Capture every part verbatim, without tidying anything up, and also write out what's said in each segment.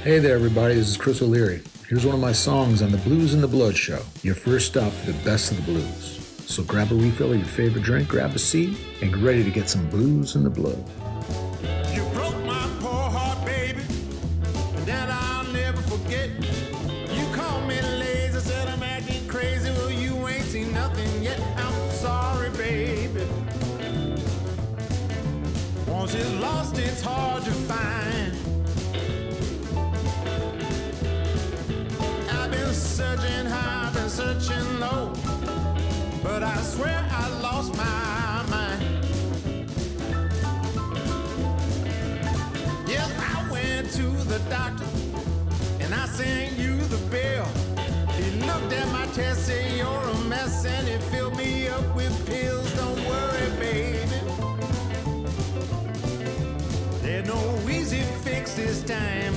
Hey there, everybody. This is Chris O'Leary. Here's one of my songs on the Blues in the Blood show. Your first stop for the best of the blues. So grab a refill of your favorite drink, grab a seat, and get ready to get some blues in the blood. You broke my poor heart, baby, that I'll never forget. You called me lazy, said I'm acting crazy. Well, you ain't seen nothing yet. I'm sorry, baby. Once it's lost, it's hard to find. I've been searching high, I've been searching low, but I swear I lost my mind. Yes, I went to the doctor and I sent you the bill. He looked at my test, said you're a mess, and he filled me up with pills. Don't worry, baby, there's no easy fix this time.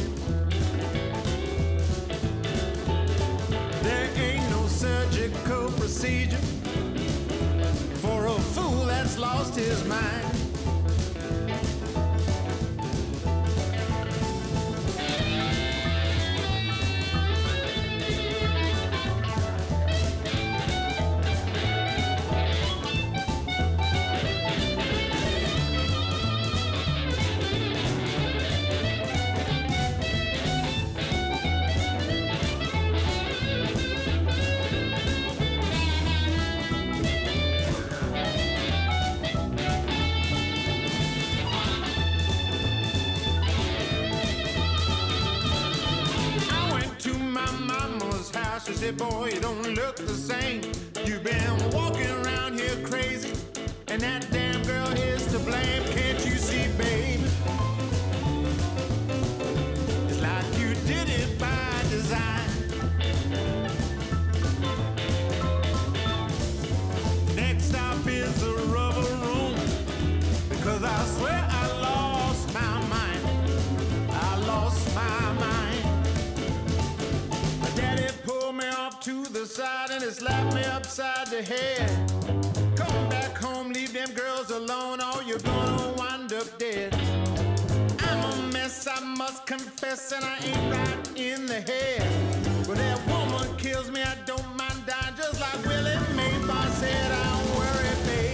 There ain't no surgical procedure for a fool that's lost his mind. She said, boy, you don't look the same. You've been walking around here crazy, and that damn girl is to blame. Can't you see, baby? It's like you did it by design. Next stop is the rubber room, because I swear I lost my mind. I lost my mind. To the side and it slapped me upside the head. Come back home, leave them girls alone, or you're gonna wind up dead. I'm a mess, I must confess, and I ain't right in the head. But that woman kills me, I don't mind dying, just like Willie Maybach said. I don't worry,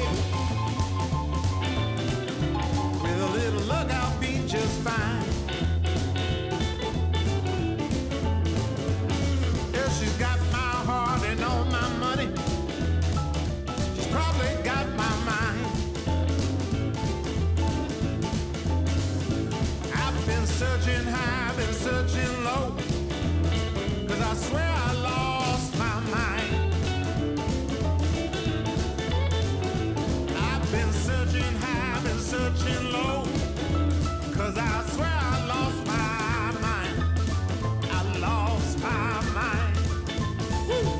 babe, with a little luck I'll be just fine. Yeah, she's got and all my money, she's probably got my mind. I've been searching high, I've been searching low, cause I swear I lost my mind. I've been searching high, I've been searching low, cause I swear I lost my mind. I lost my mind. Woo!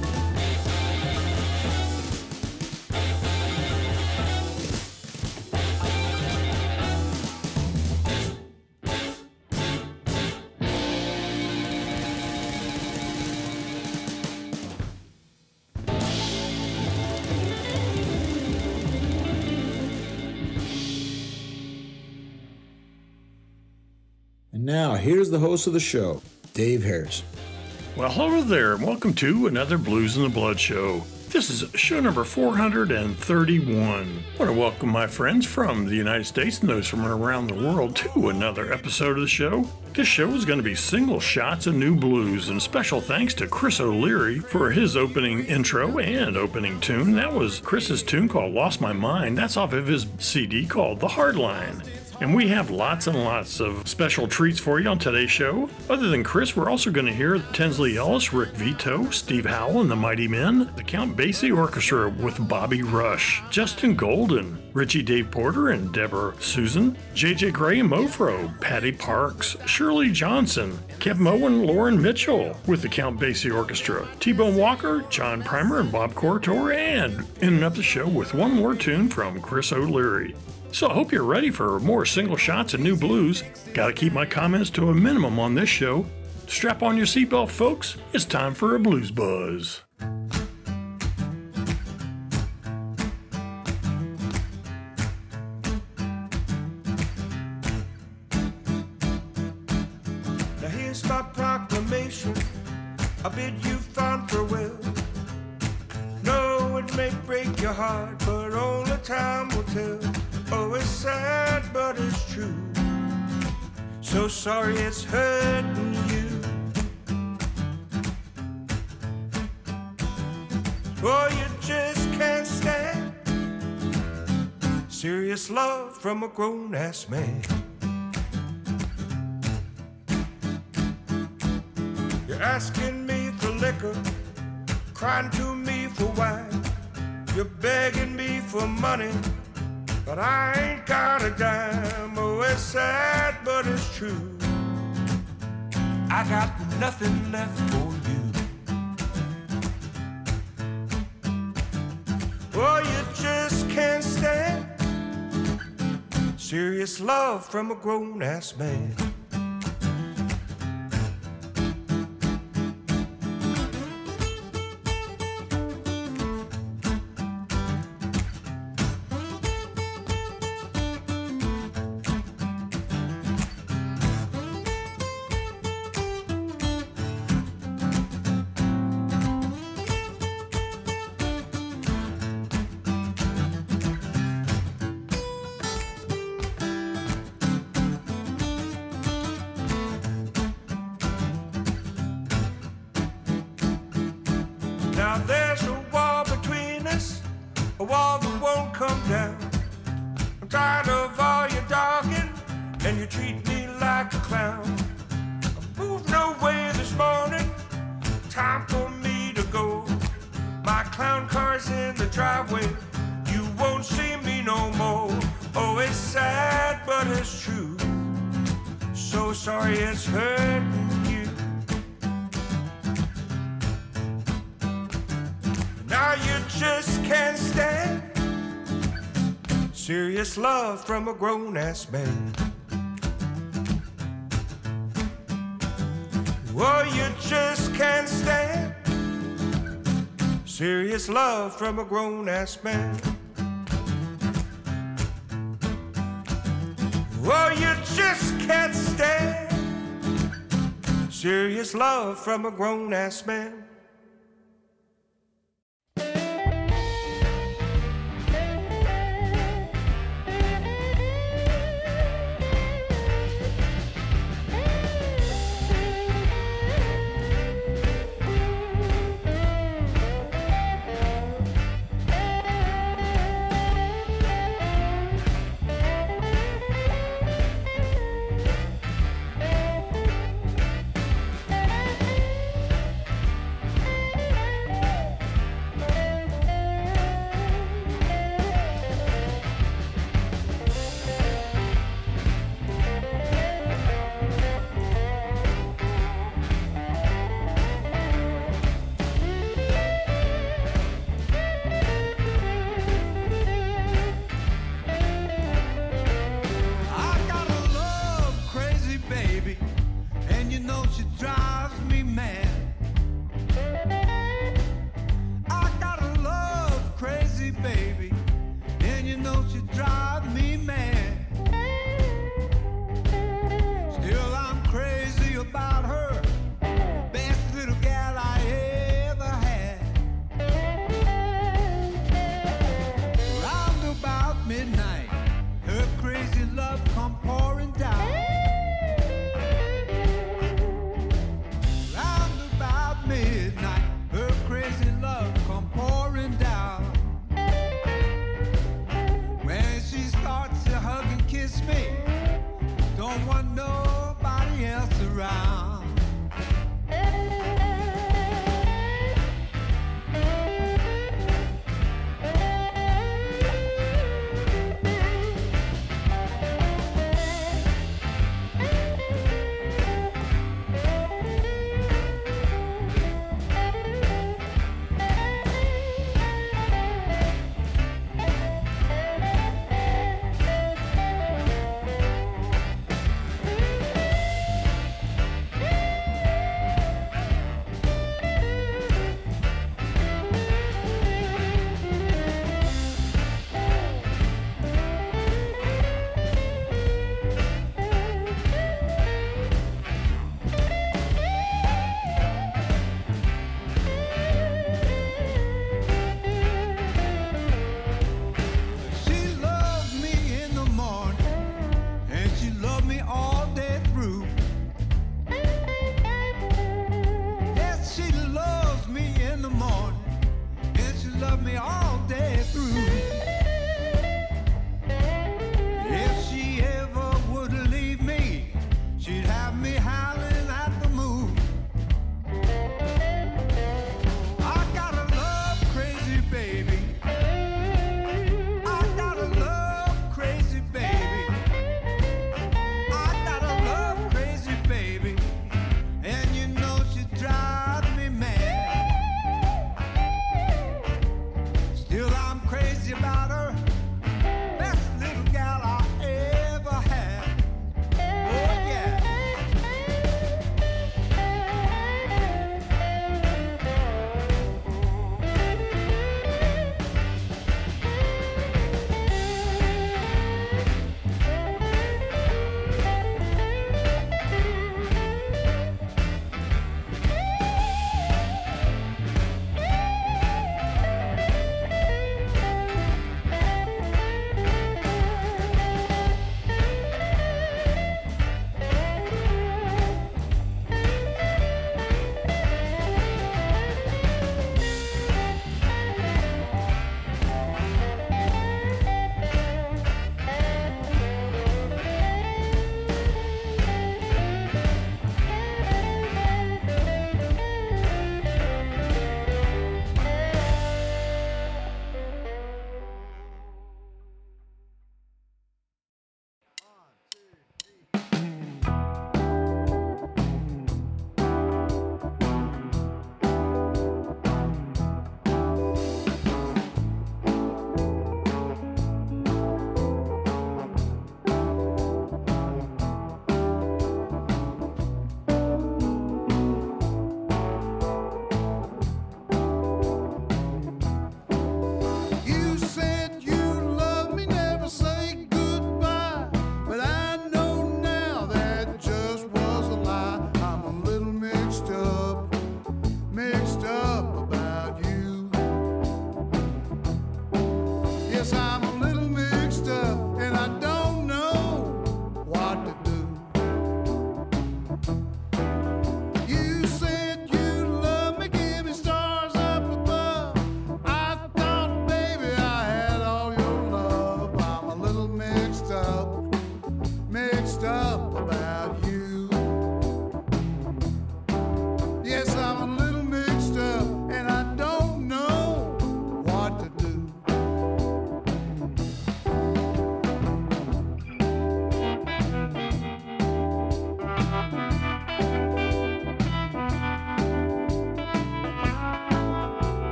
And now, here's the host of the show, Dave Harris. Well, hello there, and welcome to another Blues in the Blood show. This is show number four hundred thirty-one. I want to welcome my friends from the United States and those from around the world to another episode of the show. This show is going to be single shots of new blues, and special thanks to Chris O'Leary for his opening intro and opening tune. That was Chris's tune called Lost My Mind. That's off of his C D called The Hardline. And we have lots and lots of special treats for you on today's show. Other than Chris, we're also going to hear Tinsley Ellis, Rick Vito, Steve Howell and the Mighty Men, the Count Basie Orchestra with Bobby Rush, Justin Golden, Richie Dave Porter and Deborah Susan, J J Gray and Mofro, Patty Parks, Shirley Johnson, Kev Moe and Lauren Mitchell with the Count Basie Orchestra, T-Bone Walker, John Primer and Bob Corritore, and ending up the show with one more tune from Chris O'Leary. So I hope you're ready for more single shots and new blues. Gotta keep my comments to a minimum on this show. Strap on your seatbelt, folks. It's time for a Blues Buzz. here's my proclamation. I bid you fond farewell. No, it may break your heart, but only time will tell. Oh, it's sad, but it's true. So sorry it's hurting you. Oh, you just can't stand serious love from a grown-ass man. You're asking me for liquor, crying to me for wine. You're begging me for money, but I ain't got a dime. Oh, it's sad, but it's true. I got nothing left for you. Oh, you just can't stand serious love from a grown-ass man. Now there's a wall between us, a wall that won't come down. I'm tired of all your dogging, and you treat me like a clown. I moved away this morning, time for me to go. My clown car's in the driveway, you won't see me no more. Oh, it's sad, but it's true. So sorry it's hurting you. Now you just can't stand serious love from a grown-ass man. Oh, you just can't stand serious love from a grown-ass man. Oh, you just can't stand serious love from a grown-ass man.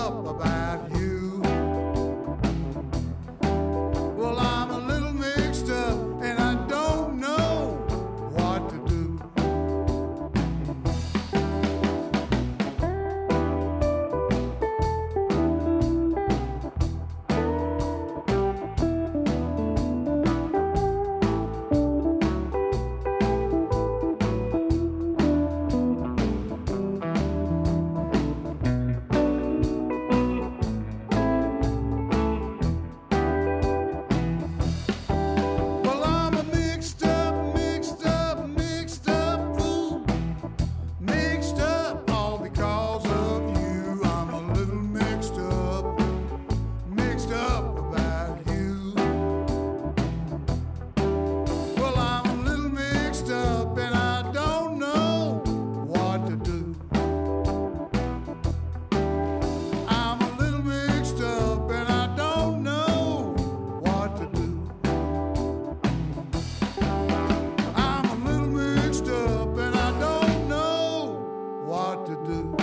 up about you. Well, I'm a little mixed up and I don't know what to do. Well, I'm a mixed up, mixed up, mixed up fool. Mixed up all because of you. I'm a little mixed up, mixed up about you. Well, I'm a little mixed up and I don't know what to do. I'm a little mixed up and I don't know what to do. I'm a little mixed up and I don't know what to do.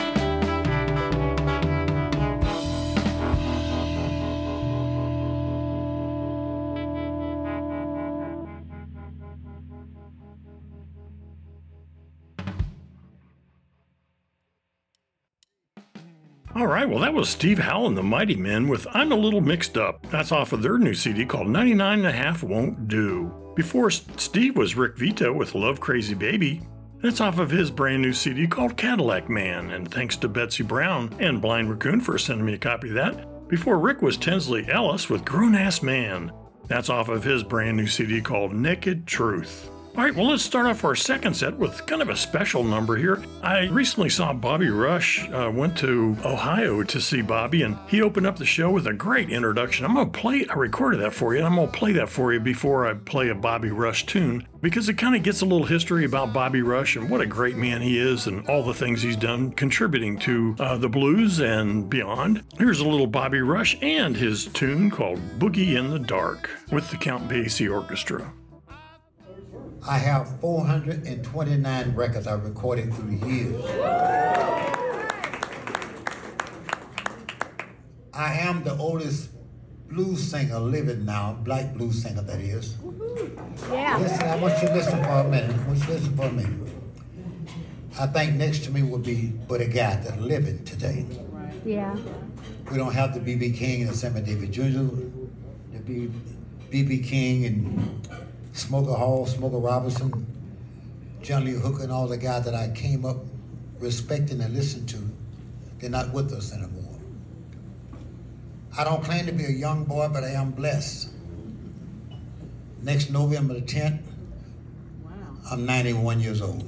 All right, well, that was Steve Howe and the Mighty Men with I'm a Little Mixed Up. That's off of their new C D called ninety-nine and a half Won't Do. Before S- Steve was Rick Vito with Love Crazy Baby. That's off of his brand new C D called Cadillac Man, and thanks to Betsy Brown and Blind Raccoon for sending me a copy of that. Before Rick was Tinsley Ellis with Grown Ass Man. That's off of his brand new C D called Naked Truth. All right, well, let's start off our second set with kind of a special number here. I recently saw Bobby Rush, uh, went to Ohio to see Bobby, and he opened up the show with a great introduction. I'm going to play, I recorded that for you, and I'm going to play that for you before I play a Bobby Rush tune, because it kind of gets a little history about Bobby Rush and what a great man he is and all the things he's done contributing to uh, the blues and beyond. Here's a little Bobby Rush and his tune called Boogie in the Dark with the Count Basie Orchestra. I have four hundred twenty-nine records I recorded through the years. I am the oldest blues singer living now, black blues singer that is. Yeah. Listen, I want you to listen for a minute. I want you to listen for a minute. I think next to me would be Buddy Guy that's living today. Yeah. We don't have the B B King and the Sammy Davis Junior The B B King and Smoker Hall, Smoker Robinson, John Lee Hooker, and all the guys that I came up respecting and listening to, they're not with us anymore. I don't claim to be a young boy, but I am blessed. Next November the tenth, I'm ninety-one years old.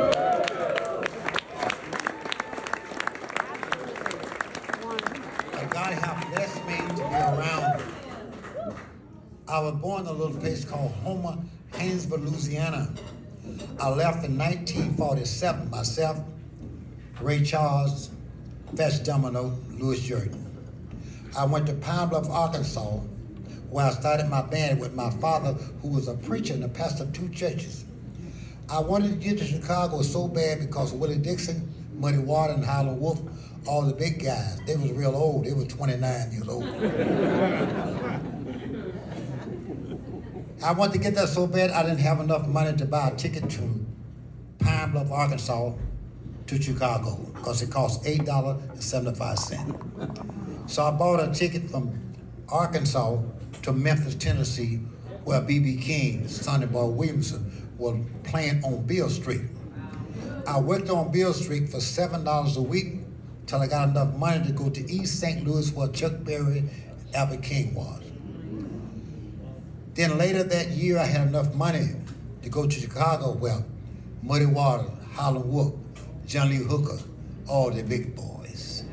But God has blessed me to be around. I was born in a little place called Homer, Haynesville, Louisiana. I left in nineteen forty-seven, myself, Ray Charles, Fats Domino, Louis Jordan. I went to Pine Bluff, Arkansas, where I started my band with my father, who was a preacher and a pastor of two churches. I wanted to get to Chicago so bad because Willie Dixon, Muddy Water, and Howlin' Wolf, all the big guys, they was real old. They were twenty-nine years old. I wanted to get there so bad I didn't have enough money to buy a ticket to Pine Bluff, Arkansas to Chicago because it cost eight dollars and seventy-five cents. So I bought a ticket from Arkansas to Memphis, Tennessee, where B B King, Sonny Boy Williamson, was playing on Beale Street. I worked on Beale Street for seven dollars a week till I got enough money to go to East Saint Louis where Chuck Berry and Albert King was. Then later that year, I had enough money to go to Chicago where Muddy Water, Howlin' Wolf, John Lee Hooker, all the big boys.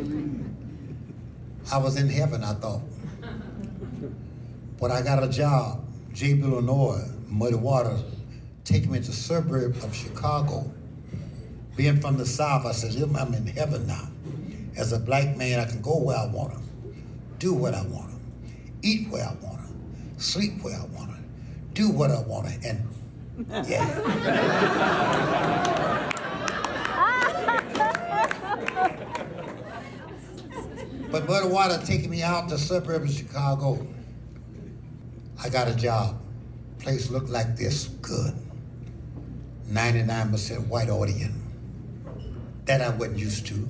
I was in heaven, I thought. But I got a job, J B. Illinois, Muddy Water, taking me to the suburb of Chicago. Being from the South, I said, I'm in heaven now. As a black man, I can go where I want to, do what I want to, eat where I want to, sleep where I want to, do what I want to, and yeah. But Muddy Water taking me out to suburbs of Chicago. I got a job. Place looked like this, good. ninety-nine percent white audience. That I wasn't used to.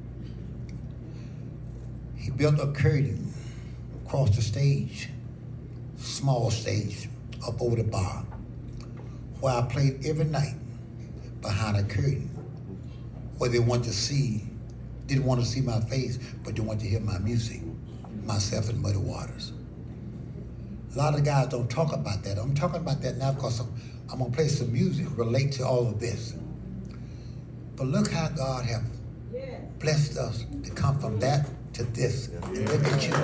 He built a curtain across the stage, small stage, up over the bar, where I played every night behind a curtain, where they wanted to see, didn't want to see my face, but they wanted to hear my music, myself and Muddy Waters. A lot of guys don't talk about that. I'm talking about that now because I'm, I'm gonna play some music relate to all of this. But look how God have blessed us to come from that to this. And look at you.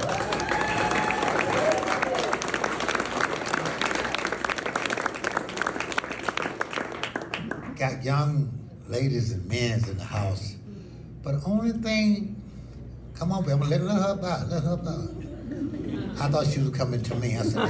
Got young ladies and men in the house. But only thing, come on, baby, let, let her about, let her about. I thought she was coming to me. I said,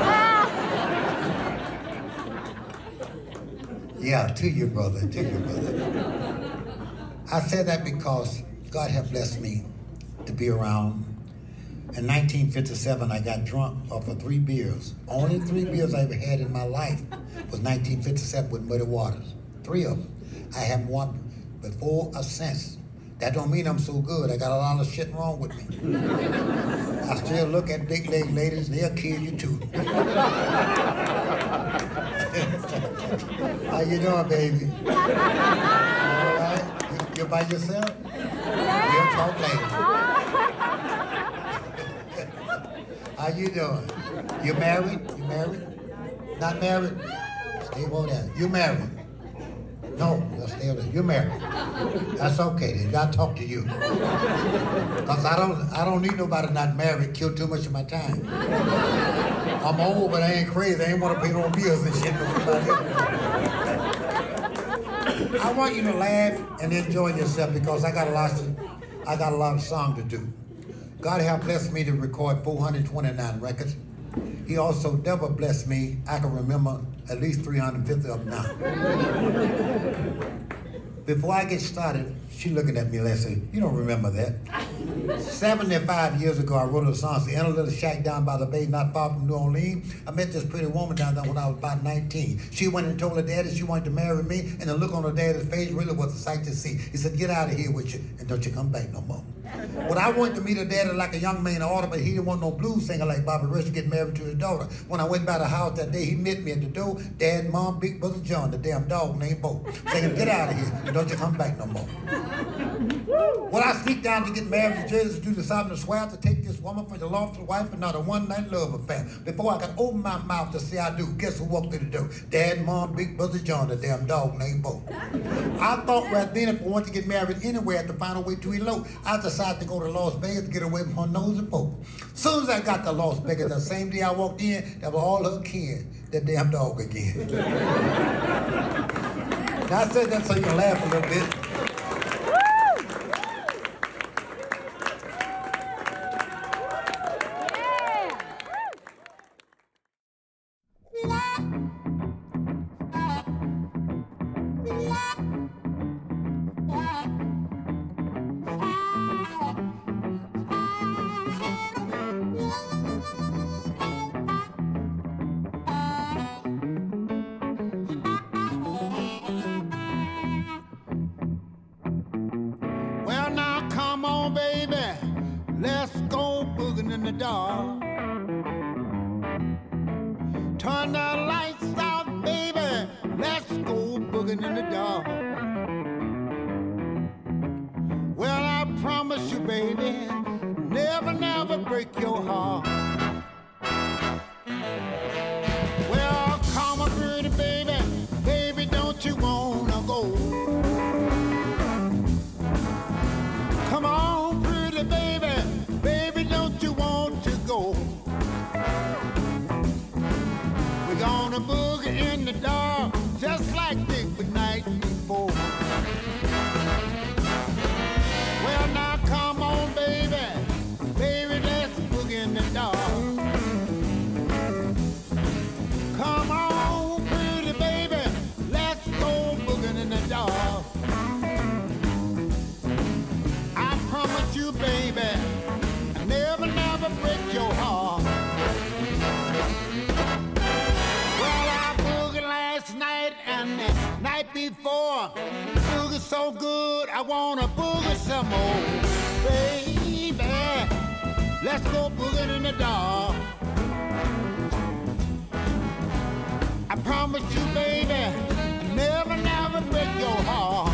yeah, to you, brother, to you, brother. I said that because God had blessed me to be around. In nineteen fifty-seven, I got drunk off of three beers. Only three beers I ever had in my life was nineteen fifty-seven with Muddy Waters. Three of them. I haven't one before or since. That don't mean I'm so good. I got a lot of shit wrong with me. I still look at big leg ladies, they'll kill you too. How you doing, baby? All right? You, you by yourself? We'll talk later. How you doing? You married? You married? Not married? Stay over there. You married? No, you'll stay over there. You're married. That's okay. They gotta talk to you. Cause I don't, I don't need nobody not married. Kill too much of my time. I'm old, but I ain't crazy. I ain't want to pay no bills and shit for somebody else. I want you to laugh and enjoy yourself because I got a lot of, I got a lot of song to do. God have blessed me to record four hundred twenty-nine records. He also double blessed me. I can remember at least three hundred fifty of them now. Before I get started, she looking at me and said, you don't remember that. seventy-five years ago, I wrote a song, in a little shack down by the bay, not far from New Orleans. I met this pretty woman down there when I was about nineteen. She went and told her daddy she wanted to marry me, and the look on her daddy's face really was a sight to see. He said, get out of here with you, and don't you come back no more. Well, I wanted to meet her daddy like a young man in order, but he didn't want no blues singer like Bobby Rush to get married to his daughter. When I went by the house that day, he met me at the door. Dad, Mom, Big Brother John, the damn dog named Bo. Saying, get out of here, and don't you come back no more. When I sneaked down to get married to Jesus, to do the something to swear to take this woman for the lawful wife and not a one-night love affair. Before I could open my mouth to say I do, guess who walked through the door? Dad, Mom, Big Brother John, the damn dog named Bo. I thought right then if I wanted to get married anywhere, I had to find a way to elope. I decided to go to Las Vegas to get away from her nose and poke. As soon as I got to Las Vegas, the same day I walked in, that was all her kin, that damn dog again. Now I said that so you can laugh a little bit. Turn the lights out, baby. Let's go booging in the dark. Well, I promise you, baby, never, never break your heart. Well, come on, pretty baby, baby, don't you wanna go? Come on, pretty baby, baby, don't you want to go? We're gonna boogie in the dark, just like the night before. Well, now come on, baby, baby, let's boogie in the dark. more. Boogie so good, I wanna boogie some more. Baby, let's go boogie in the dark. I promise you, baby, never, never break your heart.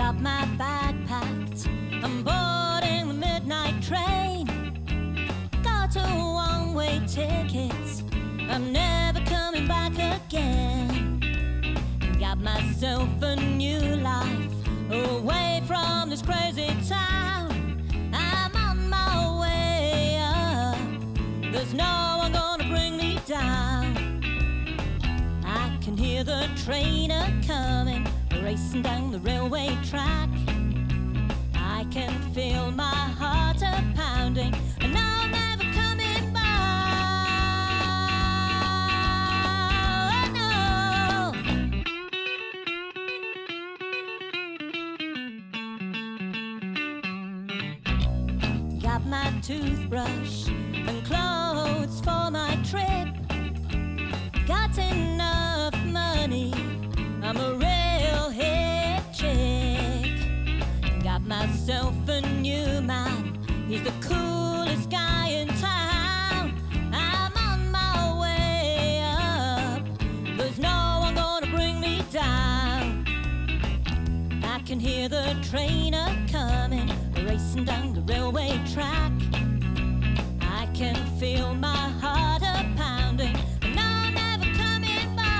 got my bag packed. I'm boarding the midnight train. Got a one-way ticket. I'm never coming back again. Got myself a new life away from this crazy town. I'm on my way up. There's no one gonna bring me down. I can hear the train a-coming, racing down the railway track. I can feel my heart a-pounding, and I'm never coming back. Oh, no. Got my toothbrush and clothes for my trip. Got enough money, I'm a real hip chick. Got myself a new man, he's the coolest guy in town. I'm on my way up, there's no one gonna bring me down. I can hear the train a-coming, racing down the railway track. I can feel my heart a-pounding, and I'm never coming back.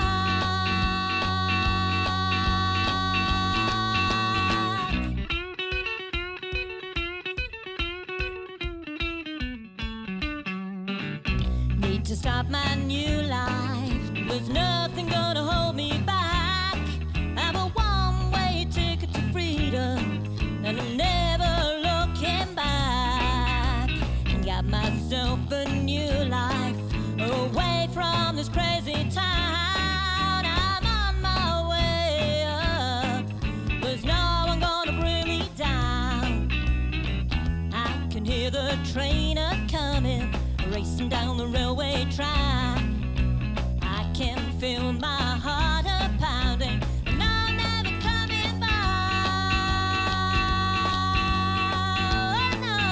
Need to start my new life, there's nothing gonna hold me back. I'm a one-way ticket to freedom, and I'm never looking back. Got myself a new life away from this crazy town. I'm on my way up, there's no one gonna bring me down. I can hear the train a-coming, racing down the railway track. I can feel my heart a-pounding, and I'm never coming back. Oh, no.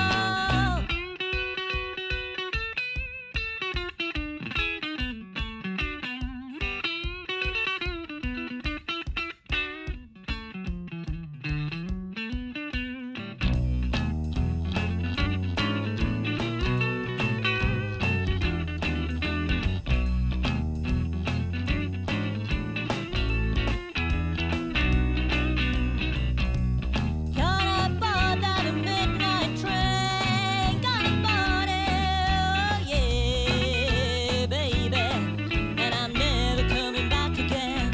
Gonna board that midnight train, gonna board it, oh yeah, baby, and I'm never coming back again.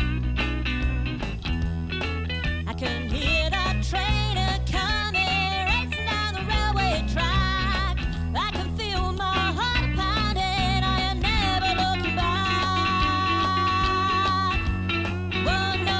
I can hear that train a-coming, racing down the railway track. I can feel my heart pounding, I am never looking back. Oh no.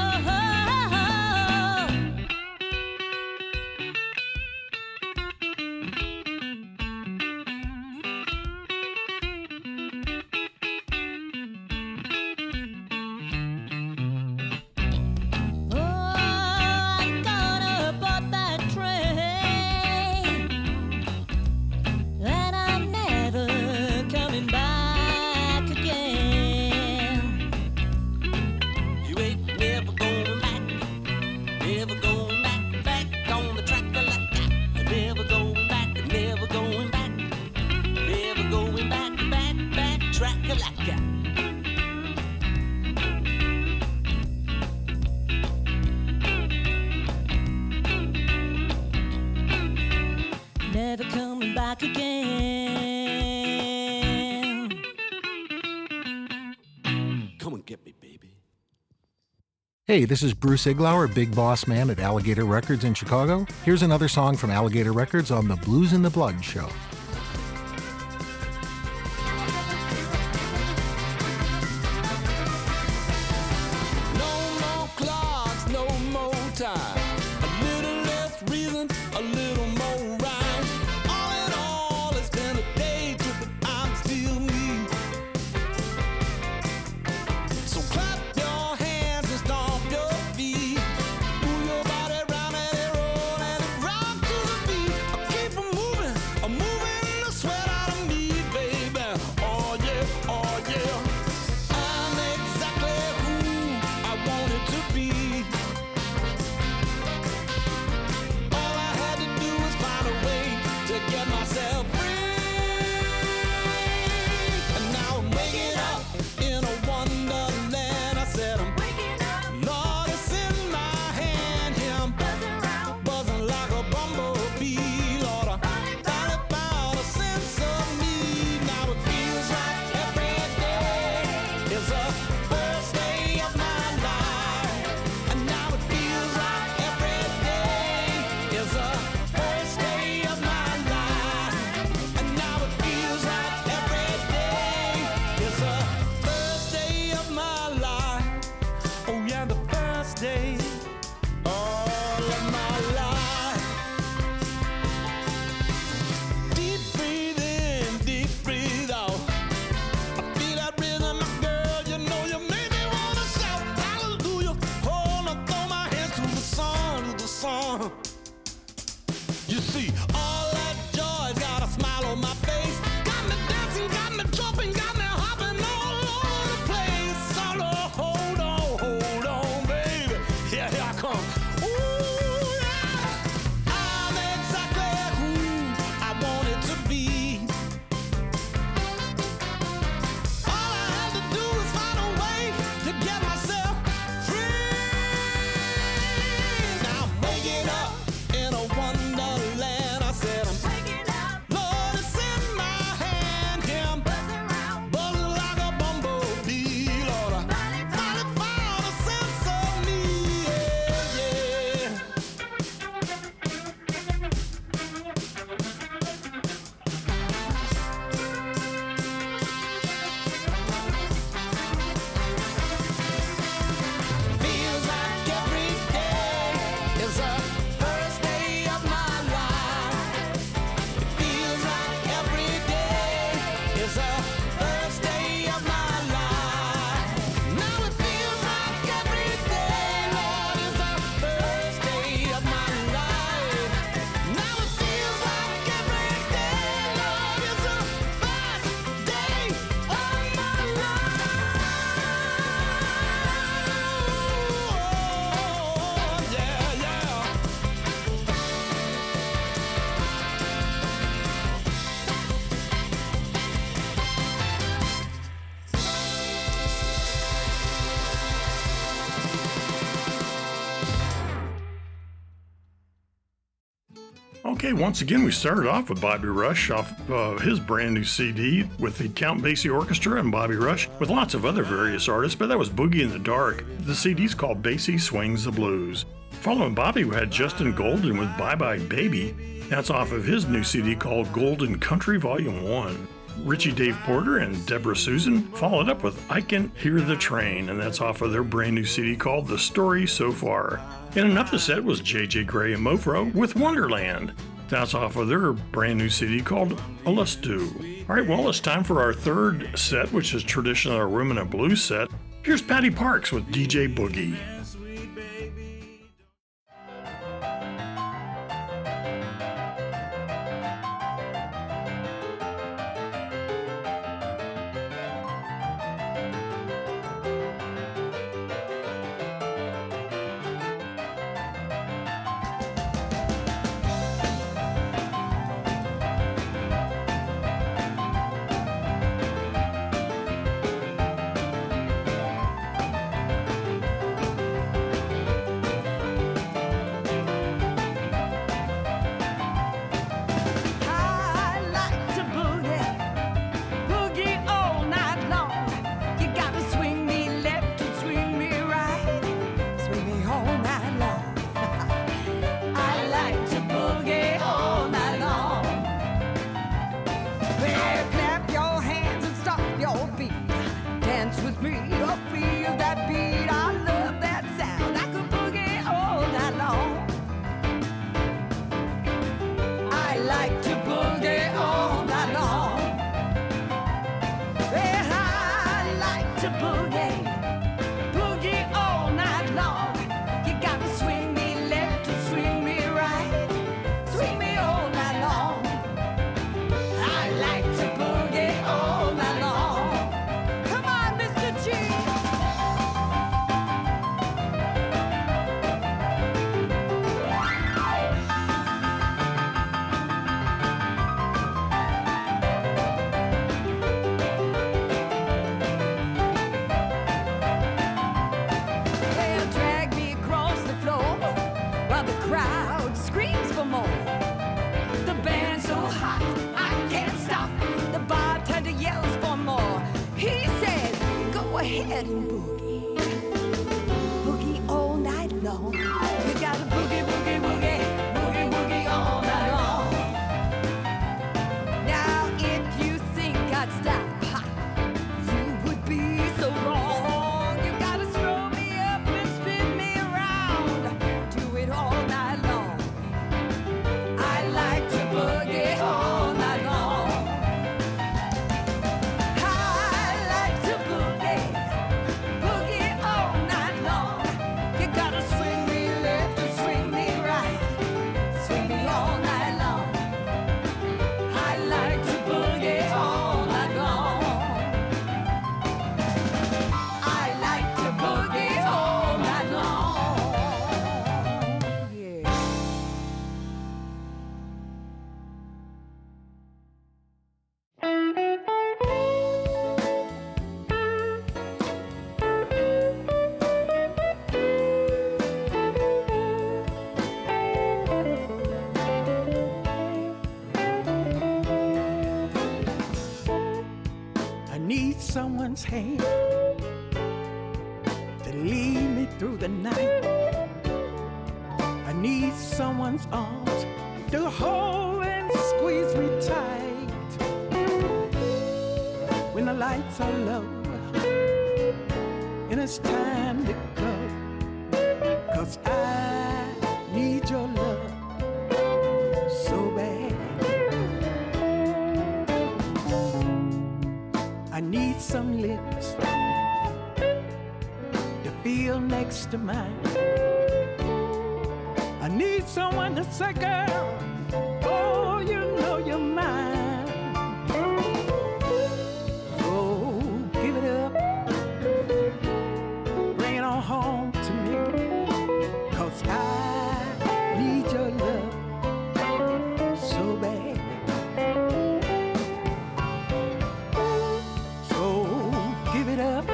Oh, I'm gonna board that train, and I'm never coming back again. You ain't never going back, never going back, back on the track like that. Never going back, never going back, never going back, back, back track like that. Never coming back again. Come and get me, baby. Hey, this is Bruce Iglauer, Big Boss Man at Alligator Records in Chicago. Here's another song from Alligator Records on the Blues in the Blood show. No more clocks, no more time. A little less reason, a little more rhyme. All in all, it's been a day trip, but I'm still me. So clap your hands and stomp your feet. Move your body round and it roll and it rock to the beat. I keep 'em moving, I'm moving Okay, once again, we started off with Bobby Rush off uh, his brand new C D with the Count Basie Orchestra and Bobby Rush with lots of other various artists, but that was Boogie in the Dark. The C D's called Basie Swings the Blues. Following Bobby, we had Justin Golden with Bye Bye Baby. That's off of his new C D called Golden Country Volume one. Richie Dave Porter and Deborah Susan followed up with I Can Hear the Train, and that's off of their brand new C D called The Story So Far. And another set was J J Gray and Mofro with Wonderland. That's off of their brand new C D called Let's Do. All right, well, it's time for our third set, which is traditional our Women of Blues set. Here's Patty Parks with D J Boogie. ahead and boogie. Boogie all night long. You gotta boogie, boogie, boogie. Boogie, boogie all night long. Now if you think I'd stop, ha, you would be so wrong. You gotta throw me up and spin me around. Do it all night long. I like to boogie all night long. Someone's hand to lead me through the night. I need someone's arms to hold and squeeze me tight. When the lights are low and it's time to go, 'cause I need your love so bad. I need some lips to feel next to mine. I need someone to say, girl, oh, you know you're mine. Oh, give it up, bring it on home to me, 'cause I need your love so bad. Give it up,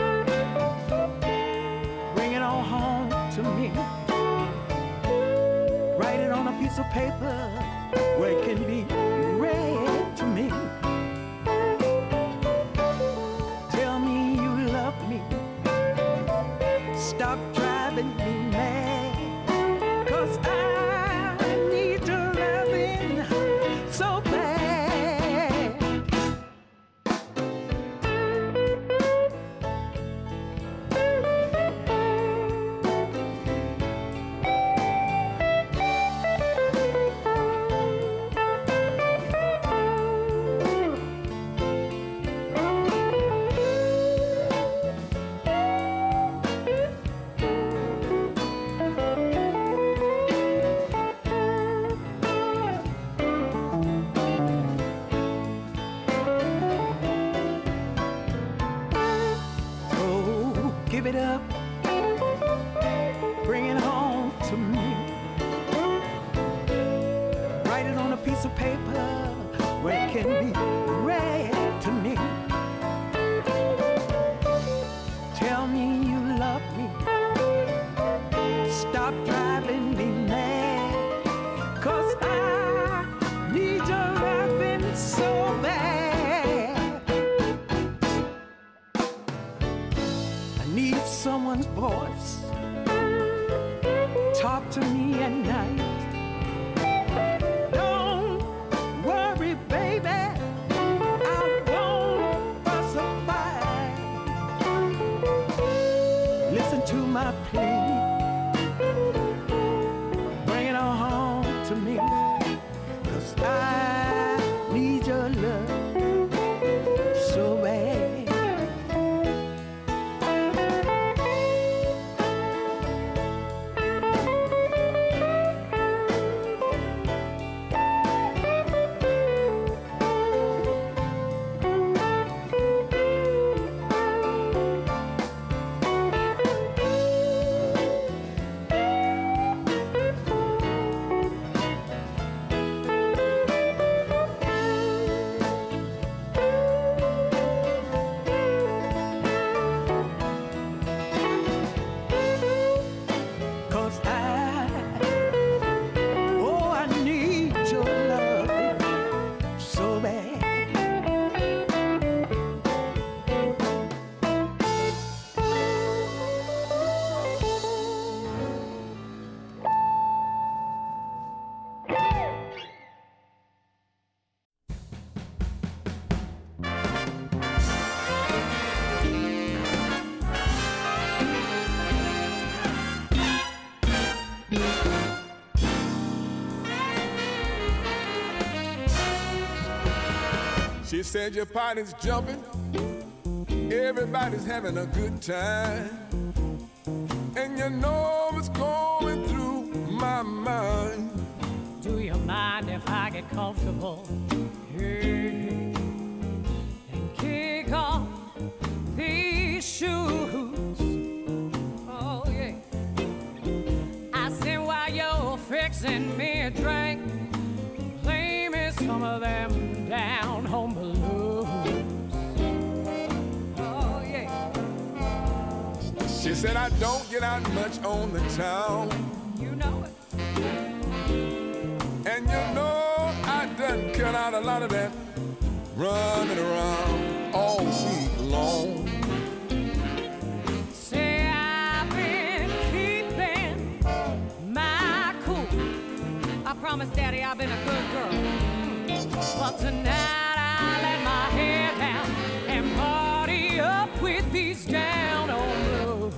bring it on home to me. Write it on a piece of paper where it can be read to me. Tell me you love me. Stop driving me mad, 'cause I need your loving so bad. Give it up, bring it home to me. Write it on a piece of paper where it can be read to me. Tell me you love me. Stop driving me mad, 'cause I need your loving so bad. Need someone's voice. Talk to me at night. Don't worry, baby. I won't fuss or fight. Listen to my plea. Bring it on home to me. 'Cause I need your love so bad. She said your party's jumping, everybody's having a good time, and you know it's going through my mind. Do you mind if I get comfortable? Hey, and kick off these shoes. Oh yeah. I said while you're fixing me a drink, play me some of them down home blues. Oh yeah. She said I don't get out much on the town. You know it. And you know I done cut out a lot of that running around all week long. Say I've been keeping my cool. I promise Daddy I've been a good girl. But tonight I let my hair down and party up with these down on blues.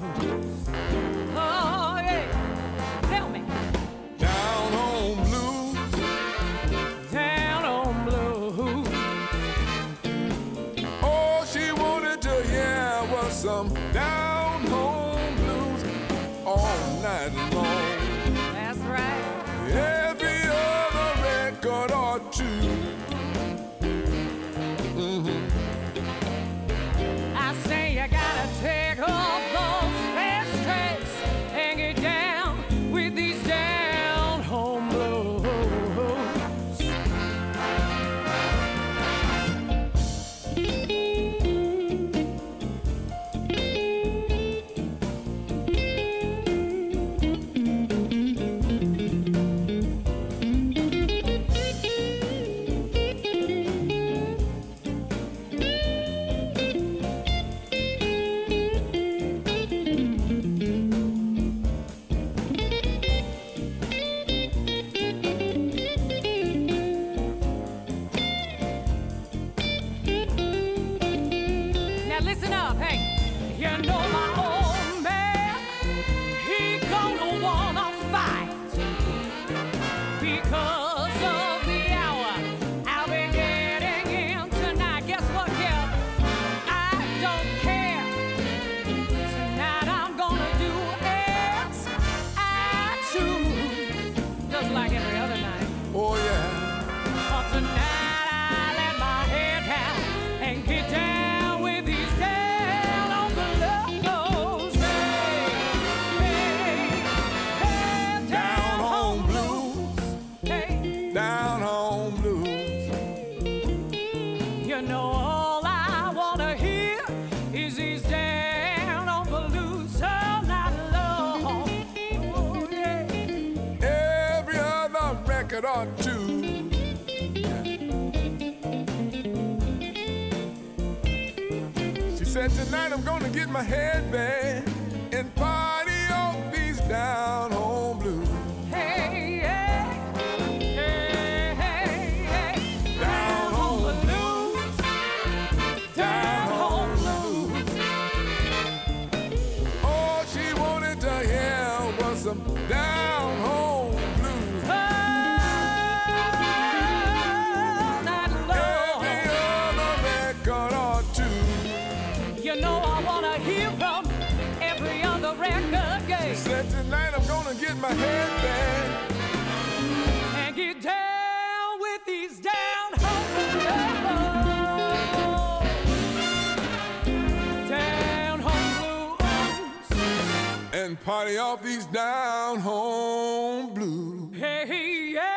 Oh yeah, tell me. Down on blues. Down on blues. All she wanted to hear was some down home blues all night long. That's right. Every other record or two. I say you gotta take off those fast tracks and get down with these down home blues. it on too. She said, tonight I'm gonna get my headband and party off these down home blues. Hey, yeah. Hey, hey, hey. Down home blues. Down home blues. All she wanted to hear was some down home blues. Oh, night long. Every other record or two. You know I wanna hear from every other record game. She said, tonight I'm gonna get my headband And get down with these down home blues. Down home blues. and party off these down home blues. Hey, yeah.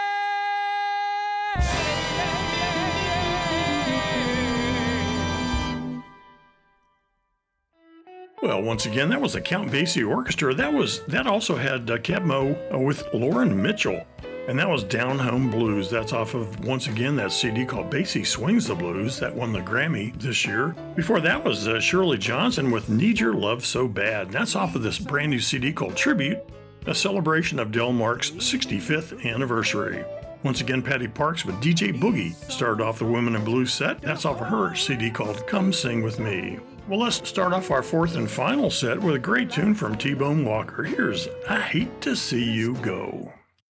Well, once again, that was the Count Basie Orchestra. That was that also had uh, Capmo uh, with Lauren Mitchell, and that was Down Home Blues. That's off of, once again, that C D called Basie Swings the Blues that won the Grammy this year. Before that was uh, Shirley Johnson with Need Your Love So Bad. And that's off of this brand new C D called Tribute, a celebration of Del Mark's sixty-fifth anniversary. Once again, Patty Parks with D J Boogie started off the Women in Blue set. That's off of her C D called Come Sing With Me. Well, let's start off our fourth and final set with a great tune from T-Bone Walker. Here's I Hate to See You Go.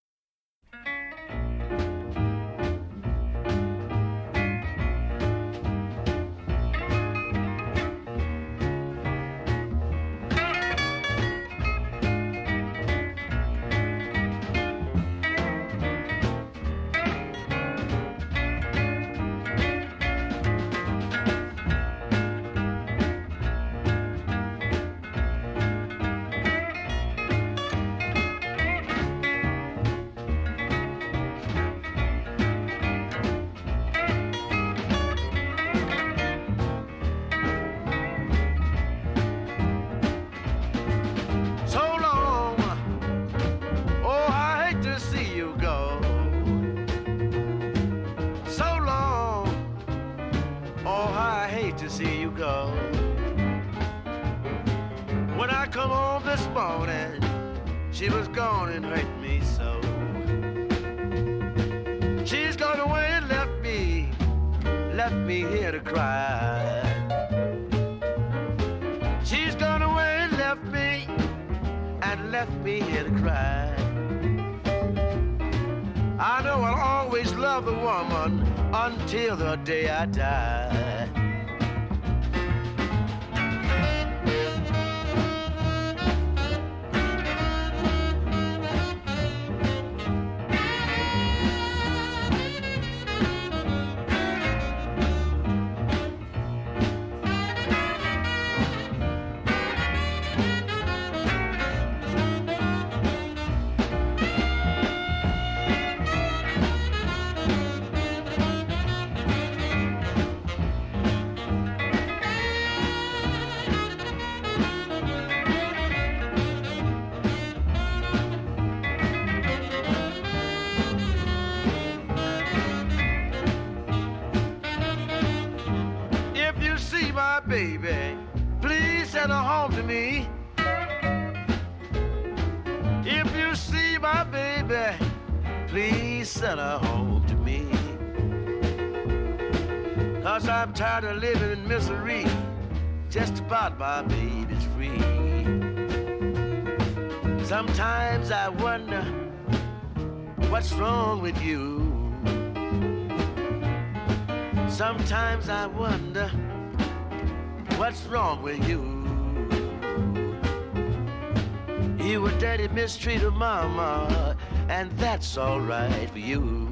She was gone and hurt me so. She's gone away and left me, left me here to cry. She's gone away and left me, and left me here to cry. I know I'll always love a woman until the day I die. Baby, please send her home to me. If you see my baby, please send her home to me. Cause I'm tired of living in misery, just about my baby's free. Sometimes I wonder what's wrong with you. Sometimes I wonder what's wrong with you? You and daddy mistreated mama, and that's all right for you.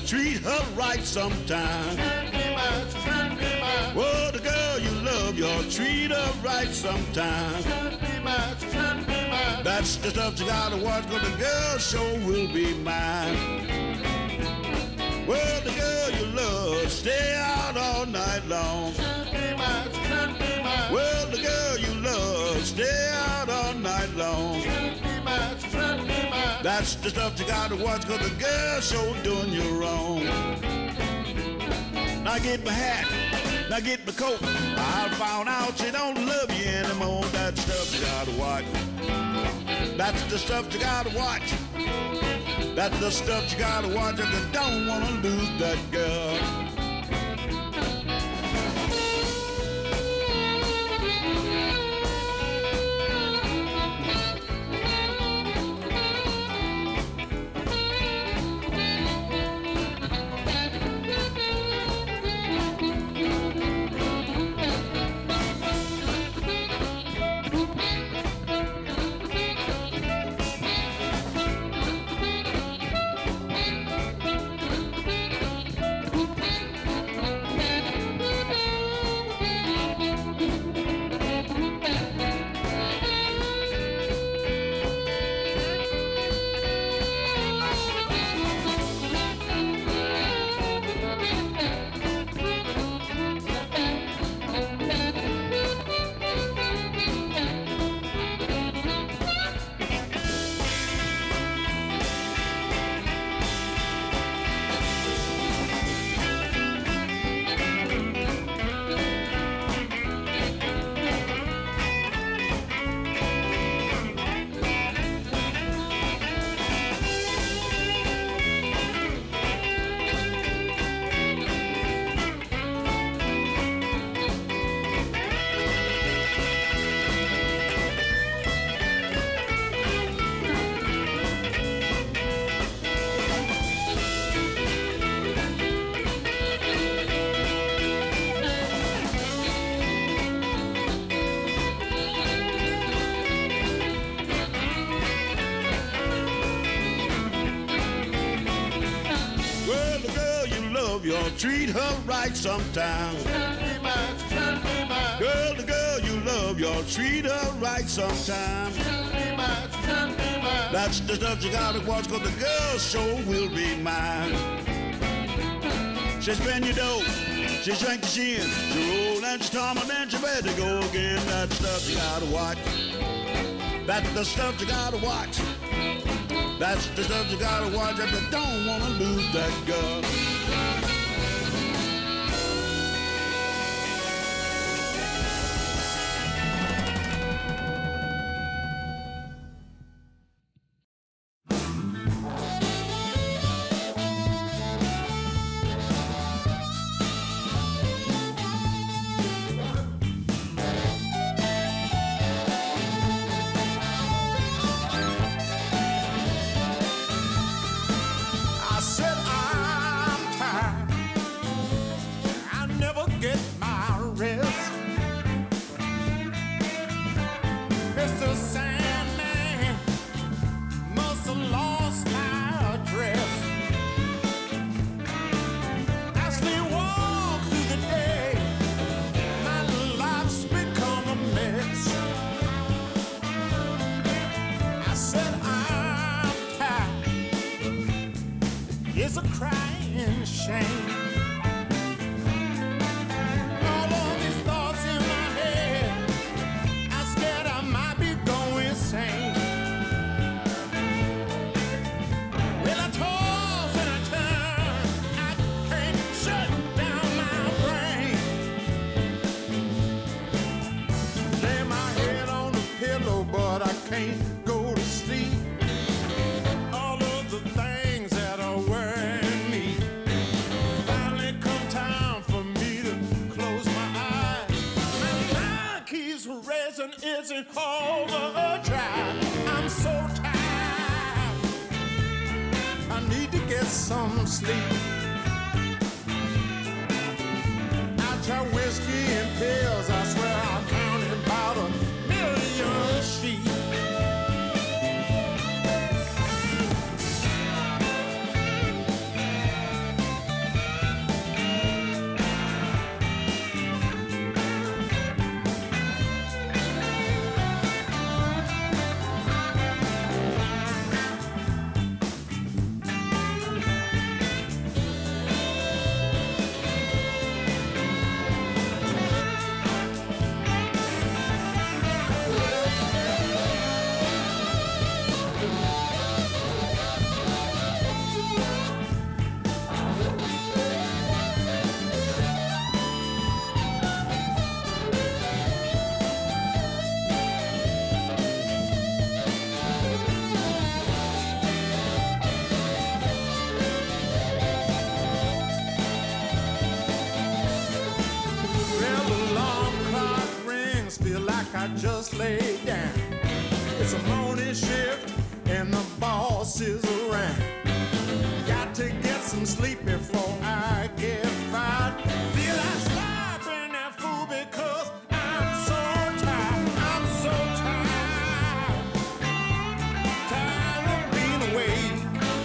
treat her right sometime. Well, the girl you love, you'll treat her right sometime. That's the stuff you gotta watch, cause the girl sure will be mine. Well, the girl you love, stay out all night long. Well, the girl you love, stay out all night long. That's the stuff you gotta watch, cause the girl sure doing you wrong. Now get my hat, now get my coat. I found out she don't love you anymore. That's the stuff you gotta watch. That's the stuff you gotta watch. That's the stuff you gotta watch if you don't wanna lose that girl. You'll treat her right sometime. Girl, the girl you love, you'll treat her right sometime. That's the stuff you gotta watch, cause the girl sure will be mine. She spend your dough, she drank the gin, she roll and she tom and then she better go again. That's stuff you gotta watch. That's the stuff you gotta watch. That's the stuff you gotta watch if you don't wanna lose that girl. It's a crying shame. All of these thoughts in my head, I'm scared I might be going insane. Well, I toss and I turn, I can't shut down my brain. Lay my head on the pillow, but I can't go to sleep. All of the things that are worrying me finally come time for me to close my eyes. My mind keeps racing, it's in overdrive. I'm so tired, I need to get some sleep. I try whiskey and pills, I swear I counted about a million sheep. like I just laid down. It's a morning shift and the boss is around. Got to get some sleep before I get fired. Feel like slapping that fool because I'm so tired. I'm so tired. Tired of being awake.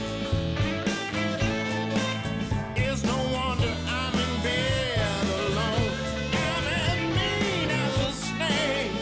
It's no wonder I'm in bed alone. I'm as mean as a snake.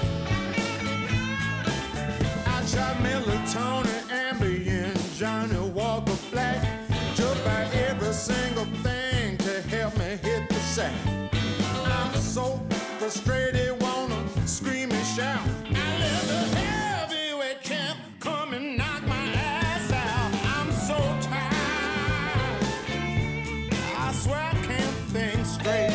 I tried melatonin, Ambien, Johnny Walker Black. Just by every single thing to help me hit the sack. I'm so frustrated, wanna scream and shout. I let the heavyweight champ come and knock my ass out. I'm so tired. I swear I can't think straight.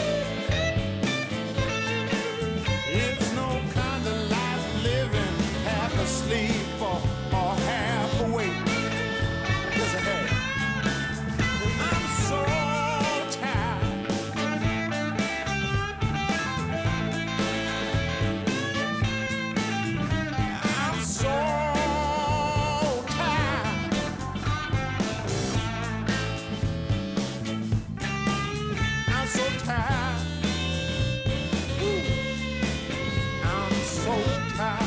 It's no kind of life living half asleep or, or half awake. Yes, I have. I'm so tired. I'm so tired. I'm so tired. Ooh. I'm so tired.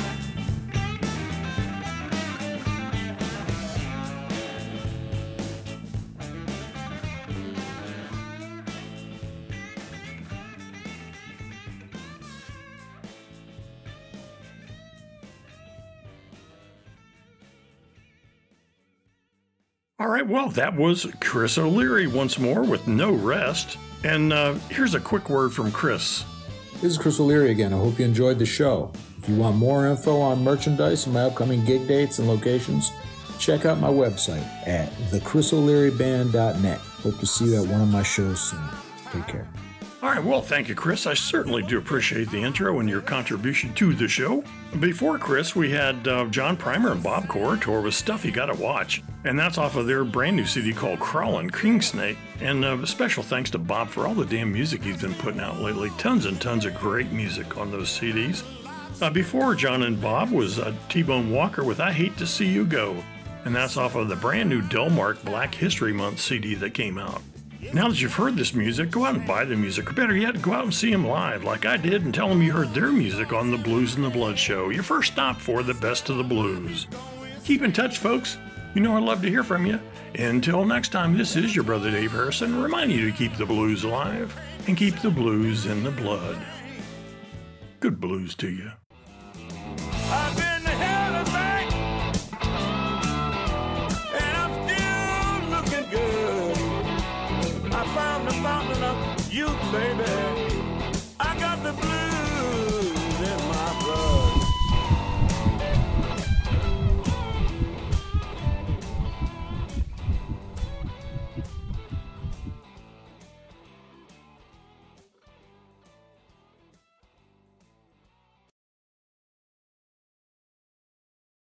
All right, well, that was Chris O'Leary once more with No Rest. And uh, here's a quick word from Chris. This is Chris O'Leary again. I hope you enjoyed the show. If you want more info on merchandise and my upcoming gig dates and locations, check out my website at the chris o'leary band dot net. Hope to see you at one of my shows soon. Take care. All right, well, thank you, Chris. I certainly do appreciate the intro and your contribution to the show. Before Chris, we had uh, John Primer and Bob Corritore with Stuff You Gotta Watch, and that's off of their brand new C D called Crawlin' Kingsnake. And uh, special thanks to Bob for all the damn music he's been putting out lately. Tons and tons of great music on those C Ds. Uh, before John and Bob was uh, T-Bone Walker with I Hate to See You Go, and that's off of the brand new Delmark Black History Month C D that came out. Now that you've heard this music, go out and buy the music, or better yet, go out and see them live like I did and tell them you heard their music on the Blues and the Blood show, your first stop for the best of the blues. Keep in touch, folks. You know I'd love to hear from you. Until next time, this is your brother Dave Harrison, reminding you to keep the blues alive and keep the blues in the blood. Good blues to you. I've been to Halifax, and I'm still looking good. I found the fountain of youth, baby. I got the blues.